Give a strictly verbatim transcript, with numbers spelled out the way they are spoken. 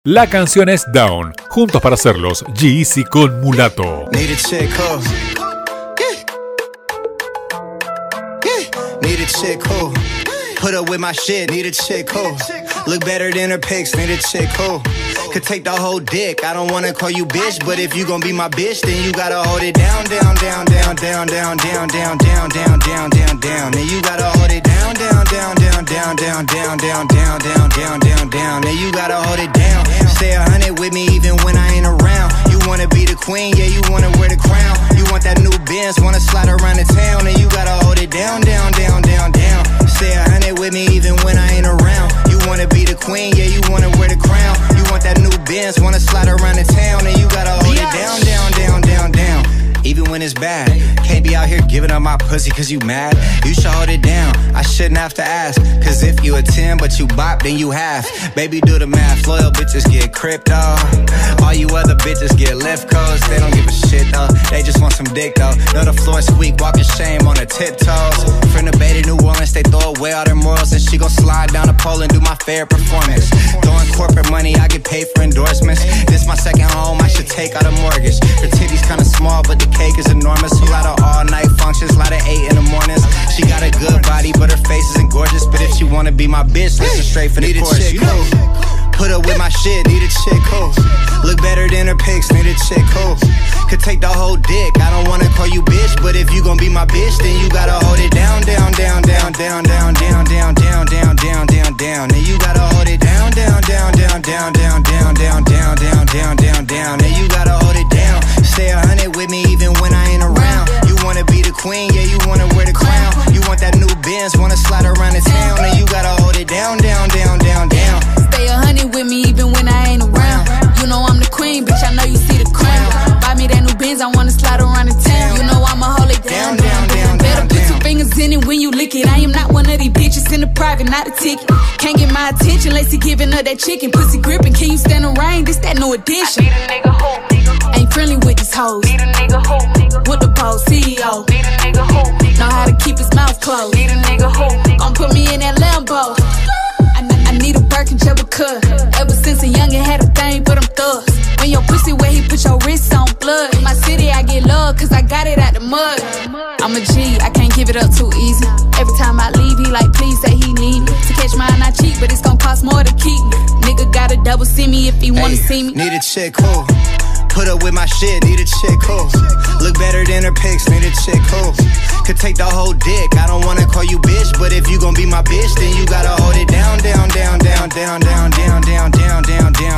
La canción es Down, juntos para hacerlos G-Eazy con Mulato. Need a chick, oh. Yeah. Yeah. Need a chick, oh. Put up with my shit, need a chick, oh. Look better than her pics, need a chick, oh. Could take the whole dick, I don't wanna call you bitch, but if you gon' be my bitch, then you gotta hold it down, down, down, down, down, down, down, down, down, down, down, down, down. Then you gotta hold it down, down, down, down, down, down, down, down, down, down, down, down, down. Then you gotta hold it down. Stay a hundred with me even when I ain't around. You wanna be the queen, yeah, you wanna wear the crown. You want that new Benz, wanna slide around the town, and you gotta hold it down, down, down, down, down. Stay a hundred with me even when I ain't around. You wanna be the queen, yeah, you wanna wear the crown. You want that new Benz, wanna slide around the town, and you gotta hold it down, down, down, down, down. Even when it's bad, can't be out here giving up my pussy cause you mad. You should hold it down, I shouldn't have to ask. Cause if you a ten but you bop, then you half. Baby, do the math, loyal bitches get crypto. All you other bitches get left coast. They don't give a shit though, they just want some dick though. Know the floor squeak, walking shame on her tiptoes. From the Bay to New Orleans, they throw away all their morals. And she gon' slide down the pole and do my fair performance. Throwing corporate money, I get paid for endorsements. This my second home, I should take out a mortgage. Her titties kinda small, but the cake is enormous. A lot of all night functions, lot of eight in the mornings. She got a good body, but her face isn't gorgeous. But if she wanna be my bitch, listen straight for the chorus. You know, put up with my shit, need a chick, oh. Look better than her pics, need a chick, oh. Could take the whole dick, I don't wanna call you bitch, but if you gon' be my bitch, then you gotta hold it down, down, down, down, down, down, down, down, down, down, down, down, down. Then you gotta hold it down, down, down, down, down, down, down, down, down, down, down, down, down. Then you gotta hold it down. Stay a hundred with me even when I ain't around. You wanna be the queen, yeah, you wanna wear the crown. You want that new Benz, wanna slide around the town, and you gotta hold it down, down, down, down, down. Stay a hundred with me even when I ain't around. You know I'm the queen, bitch, I know you see the crown. Buy me that new Benz, I wanna slide around the town. You know I'ma hold it down, down, down, down. Better put your fingers in it when you lick it. I am not one of these bitches in the private, not a ticket. Can't get my attention unless he giving her that chicken. Pussy gripping, can you stand the rain? This that new addition. I need a nigga who, nigga. Ain't friendly with these hoes. Need a nigga who, nigga. With the pole, C E O. Need a nigga who, nigga. Know how to keep his mouth closed. Need a nigga who, nigga. Gon' put me in that Lambo. I, I need a Birkin, Jabba cut. Ever since a youngin' had a thing for them thugs. When your pussy where he put your wrists on blood. In my city I get love cause I got it out the mud. I'm a G, I can't give it up too easy. Every time I leave he like please say he need me. To catch mine I cheat but it's gon' cost more to keep me. Nigga gotta double see me if he wanna see me. Need a chick, oh. Put up with my shit, need a chick, oh. Look better than her pics, need a chick, oh. Could take the whole dick, I don't wanna call you bitch, but if you gon' be my bitch, then you gotta hold it down, down, down, down, down, down, down, down, down, down, down.